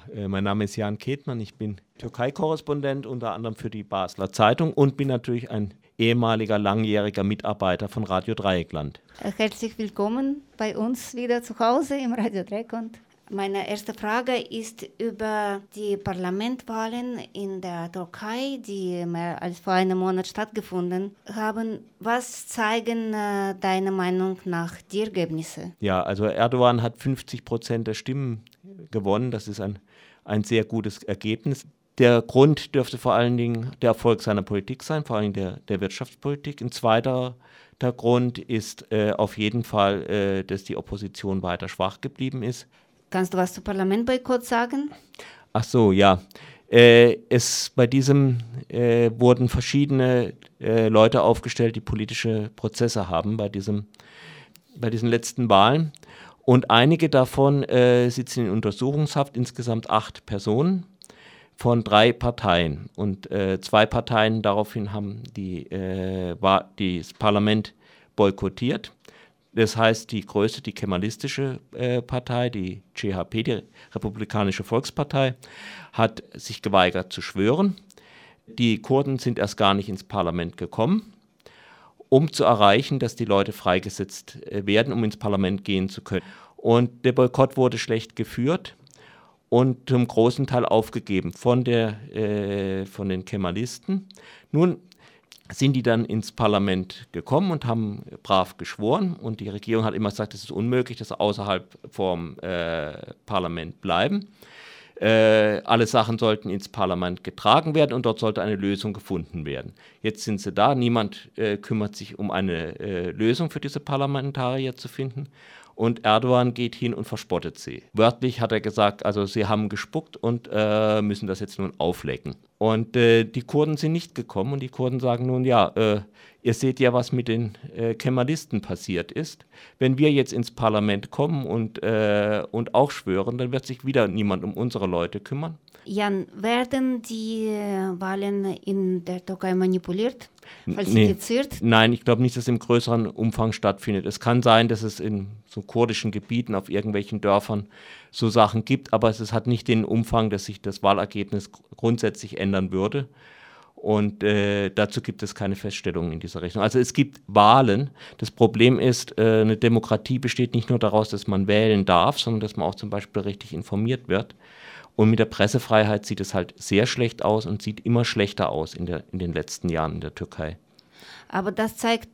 Mein Name ist Jan Ketmann, ich bin Türkei-Korrespondent unter anderem für die Basler Zeitung und bin natürlich ein ehemaliger langjähriger Mitarbeiter von Radio Dreieckland. Herzlich willkommen bei uns wieder zu Hause im Radio Dreieckland. Meine erste Frage ist über die Parlamentwahlen in der Türkei, die mehr als vor einem Monat stattgefunden haben. Was zeigen deiner Meinung nach die Ergebnisse? Ja, also Erdogan hat 50% der Stimmen gewonnen. Das ist ein sehr gutes Ergebnis. Der Grund dürfte vor allen Dingen der Erfolg seiner Politik sein, vor allem der Wirtschaftspolitik. Ein zweiter Grund ist auf jeden Fall, dass die Opposition weiter schwach geblieben ist. Kannst du was zu Parlamentboykott sagen? Ach so, ja. Bei diesem wurden verschiedene Leute aufgestellt, die politische Prozesse haben bei diesen letzten Wahlen. Und einige davon sitzen in Untersuchungshaft, insgesamt 8 Personen von 3 Parteien. Und 2 Parteien daraufhin haben das Parlament boykottiert. Das heißt, die größte, die kemalistische Partei, die CHP, die Republikanische Volkspartei, hat sich geweigert zu schwören. Die Kurden sind erst gar nicht ins Parlament gekommen, um zu erreichen, dass die Leute freigesetzt werden, um ins Parlament gehen zu können. Und der Boykott wurde schlecht geführt und zum großen Teil aufgegeben von den Kemalisten. Nun sind die dann ins Parlament gekommen und haben brav geschworen. Und die Regierung hat immer gesagt, es ist unmöglich, dass sie außerhalb vom Parlament bleiben. Alle Sachen sollten ins Parlament getragen werden und dort sollte eine Lösung gefunden werden. Jetzt sind sie da, niemand kümmert sich um eine Lösung für diese Parlamentarier zu finden. Und Erdogan geht hin und verspottet sie. Wörtlich hat er gesagt, also sie haben gespuckt und müssen das jetzt nun auflecken. Und die Kurden sind nicht gekommen und die Kurden sagen nun, ja, ihr seht ja, was mit den Kemalisten passiert ist. Wenn wir jetzt ins Parlament kommen und auch schwören, dann wird sich wieder niemand um unsere Leute kümmern. Jan, werden die Wahlen in der Türkei manipuliert, falsifiziert? Nein, ich glaube nicht, dass es im größeren Umfang stattfindet. Es kann sein, dass es in so kurdischen Gebieten auf irgendwelchen Dörfern so Sachen gibt, aber es hat nicht den Umfang, dass sich das Wahlergebnis grundsätzlich ändern würde. Und dazu gibt es keine Feststellungen in dieser Richtung. Also es gibt Wahlen. Das Problem ist, eine Demokratie besteht nicht nur daraus, dass man wählen darf, sondern dass man auch zum Beispiel richtig informiert wird. Und mit der Pressefreiheit sieht es halt sehr schlecht aus und sieht immer schlechter aus in den letzten Jahren in der Türkei. Aber das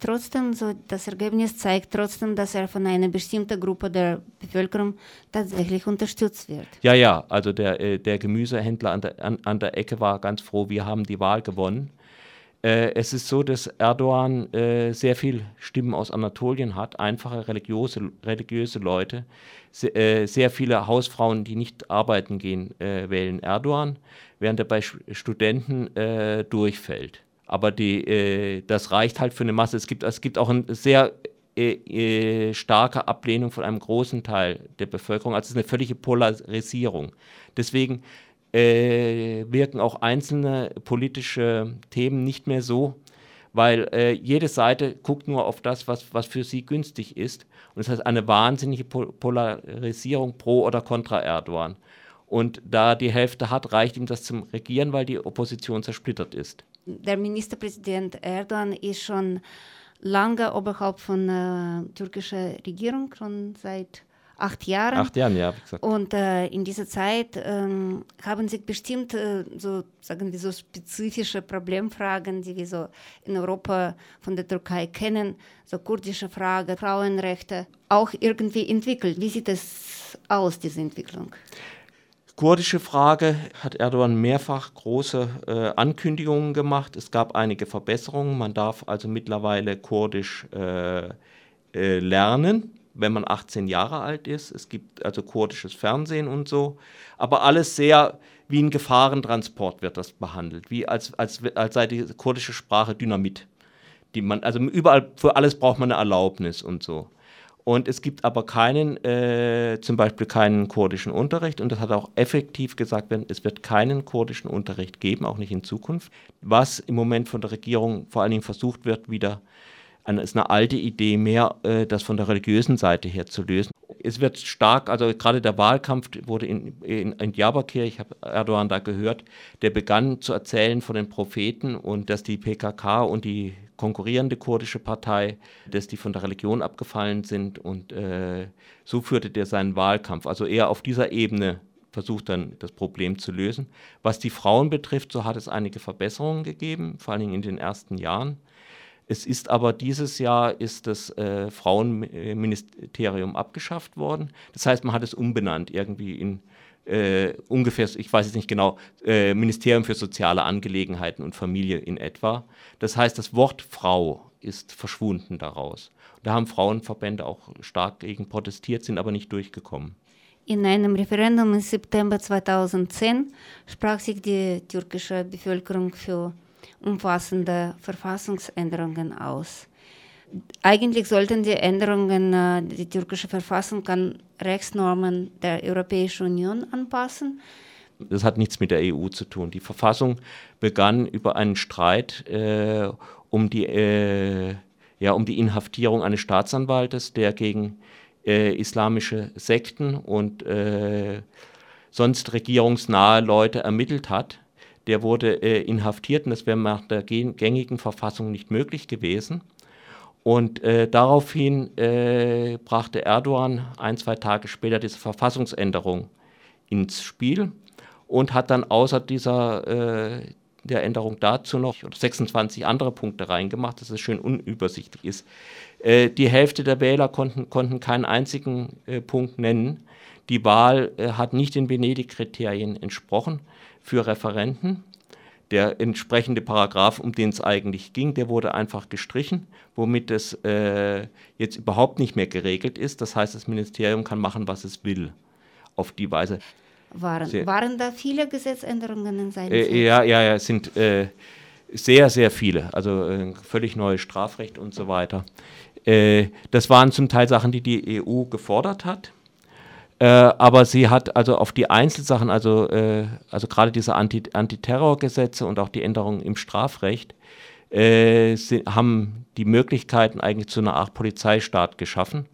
Ergebnis zeigt trotzdem, dass er von einer bestimmten Gruppe der Bevölkerung tatsächlich unterstützt wird. Ja, also der Gemüsehändler an der Ecke war ganz froh, wir haben die Wahl gewonnen. Es ist so, dass Erdogan sehr viel Stimmen aus Anatolien hat, einfache religiöse Leute. Sehr viele Hausfrauen, die nicht arbeiten gehen, wählen Erdogan, während er bei Studenten durchfällt. Aber das reicht halt für eine Masse. Es gibt auch eine sehr starke Ablehnung von einem großen Teil der Bevölkerung. Also es ist eine völlige Polarisierung. Deswegen wirken auch einzelne politische Themen nicht mehr so, weil jede Seite guckt nur auf das, was für sie günstig ist. Und das heißt eine wahnsinnige Polarisierung pro oder contra Erdogan. Und da die Hälfte hat, reicht ihm das zum Regieren, weil die Opposition zersplittert ist. Der Ministerpräsident Erdogan ist schon lange Oberhaupt von der türkischen Regierung, schon seit 8 Jahren. 8 Jahren, ja, wie gesagt. Und in dieser Zeit haben sich bestimmt so spezifische Problemfragen, die wir so in Europa von der Türkei kennen, so kurdische Frage, Frauenrechte, auch irgendwie entwickelt. Wie sieht es aus, diese Entwicklung? Kurdische Frage hat Erdogan mehrfach große Ankündigungen gemacht. Es gab einige Verbesserungen. Man darf also mittlerweile Kurdisch lernen, wenn man 18 Jahre alt ist. Es gibt also kurdisches Fernsehen und so. Aber alles sehr wie ein Gefahrentransport wird das behandelt, wie als sei die kurdische Sprache Dynamit. Also überall, für alles braucht man eine Erlaubnis und so. Und es gibt aber zum Beispiel keinen kurdischen Unterricht. Und das hat auch effektiv gesagt, es wird keinen kurdischen Unterricht geben, auch nicht in Zukunft. Was im Moment von der Regierung vor allen Dingen versucht wird, wieder ist eine alte Idee mehr, das von der religiösen Seite her zu lösen. Es wird stark, also gerade der Wahlkampf wurde in Diyarbakir, ich habe Erdogan da gehört, der begann zu erzählen von den Propheten und dass die PKK und die konkurrierende kurdische Partei, dass die von der Religion abgefallen sind und so führte der seinen Wahlkampf. Also eher auf dieser Ebene versucht dann das Problem zu lösen. Was die Frauen betrifft, so hat es einige Verbesserungen gegeben, vor allen Dingen in den ersten Jahren. Es ist aber dieses Jahr ist das Frauenministerium abgeschafft worden. Das heißt, man hat es umbenannt irgendwie in ungefähr, ich weiß jetzt nicht genau, Ministerium für soziale Angelegenheiten und Familie in etwa. Das heißt, das Wort Frau ist verschwunden daraus. Da haben Frauenverbände auch stark gegen protestiert, sind aber nicht durchgekommen. In einem Referendum im September 2010 sprach sich die türkische Bevölkerung für umfassende Verfassungsänderungen aus. Eigentlich sollten die Änderungen die türkische Verfassung an Rechtsnormen der Europäischen Union anpassen. Das hat nichts mit der EU zu tun. Die Verfassung begann über einen Streit um die Inhaftierung eines Staatsanwaltes, der gegen islamische Sekten und sonst regierungsnahe Leute ermittelt hat. Der wurde inhaftiert und das wäre nach der gängigen Verfassung nicht möglich gewesen. Und daraufhin brachte Erdogan 1-2 Tage später diese Verfassungsänderung ins Spiel und hat dann außer der Änderung dazu noch 26 andere Punkte reingemacht, dass es schön unübersichtlich ist. Die Hälfte der Wähler konnten keinen einzigen Punkt nennen. Die Wahl hat nicht den Venedig-Kriterien entsprochen für Referenden. Der entsprechende Paragraph, um den es eigentlich ging, der wurde einfach gestrichen, womit es jetzt überhaupt nicht mehr geregelt ist. Das heißt, das Ministerium kann machen, was es will, auf die Weise. Waren da viele Gesetzänderungen in seiner Zeit? Ja, es sind sehr, sehr viele. Also völlig neues Strafrecht und so weiter. Das waren zum Teil Sachen, die die EU gefordert hat. Aber sie hat also auf die Einzelsachen, also gerade diese Antiterrorgesetze und auch die Änderungen im Strafrecht, haben die Möglichkeiten eigentlich zu einer Art Polizeistaat geschaffen.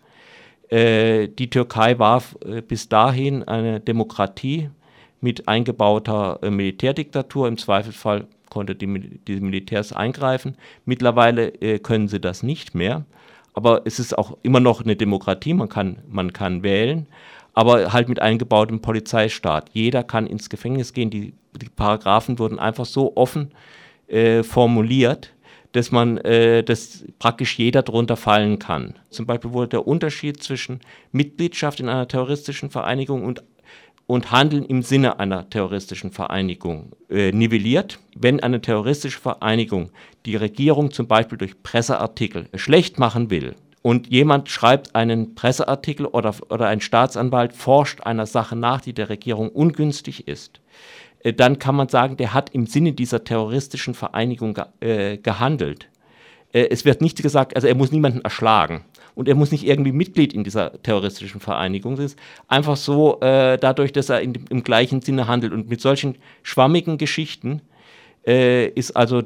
Die Türkei war bis dahin eine Demokratie mit eingebauter Militärdiktatur. Im Zweifelsfall konnte die Militärs eingreifen. Mittlerweile können sie das nicht mehr. Aber es ist auch immer noch eine Demokratie, man kann wählen, aber halt mit eingebautem Polizeistaat. Jeder kann ins Gefängnis gehen, die Paragraphen wurden einfach so offen formuliert, dass dass praktisch jeder drunter fallen kann. Zum Beispiel wurde der Unterschied zwischen Mitgliedschaft in einer terroristischen Vereinigung und Handeln im Sinne einer terroristischen Vereinigung nivelliert. Wenn eine terroristische Vereinigung die Regierung zum Beispiel durch Presseartikel schlecht machen will und jemand schreibt einen Presseartikel oder ein Staatsanwalt forscht einer Sache nach, die der Regierung ungünstig ist, dann kann man sagen, der hat im Sinne dieser terroristischen Vereinigung gehandelt. Es wird nicht gesagt, also er muss niemanden erschlagen und er muss nicht irgendwie Mitglied in dieser terroristischen Vereinigung sein. Es ist einfach so, dadurch, dass er im gleichen Sinne handelt. Und mit solchen schwammigen Geschichten ist also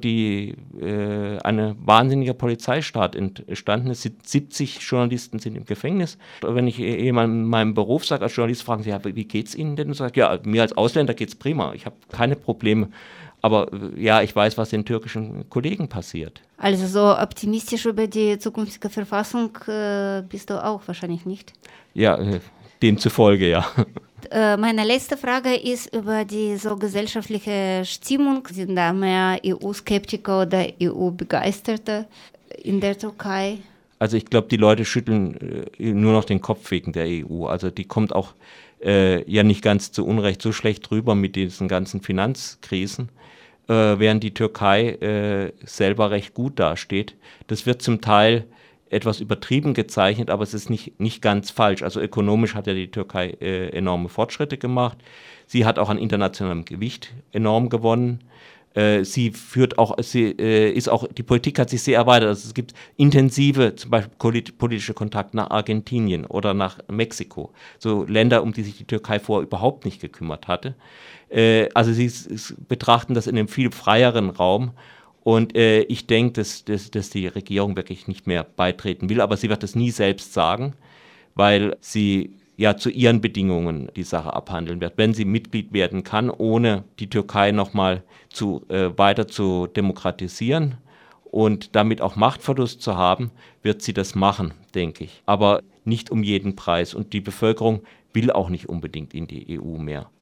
eine wahnsinnige Polizeistaat entstanden. Es sind 70 Journalisten sind im Gefängnis. Wenn ich jemandem in meinem Beruf sage, als Journalist fragen sie, ja, wie geht's Ihnen denn? Und sage, ja, mir als Ausländer geht's prima. Ich habe keine Probleme. Aber ja, ich weiß, was den türkischen Kollegen passiert. Also so optimistisch über die zukünftige Verfassung bist du auch wahrscheinlich nicht? Ja, demzufolge, ja. Meine letzte Frage ist über die so gesellschaftliche Stimmung. Sind da mehr EU-Skeptiker oder EU-Begeisterte in der Türkei? Also ich glaube, die Leute schütteln nur noch den Kopf wegen der EU. Also die kommt auch ja nicht ganz zu Unrecht so schlecht drüber mit diesen ganzen Finanzkrisen, während die Türkei selber recht gut dasteht. Das wird zum Teil etwas übertrieben gezeichnet, aber es ist nicht ganz falsch. Also ökonomisch hat ja die Türkei enorme Fortschritte gemacht. Sie hat auch an internationalem Gewicht enorm gewonnen. Die Politik hat sich sehr erweitert. Also es gibt intensive, zum Beispiel politische Kontakte nach Argentinien oder nach Mexiko. So Länder, um die sich die Türkei vorher überhaupt nicht gekümmert hatte. Also sie betrachten das in einem viel freieren Raum. Und ich denke, dass die Regierung wirklich nicht mehr beitreten will, aber sie wird es nie selbst sagen, weil sie ja zu ihren Bedingungen die Sache abhandeln wird. Wenn sie Mitglied werden kann, ohne die Türkei nochmal weiter zu demokratisieren und damit auch Machtverlust zu haben, wird sie das machen, denke ich. Aber nicht um jeden Preis. Und die Bevölkerung will auch nicht unbedingt in die EU mehr.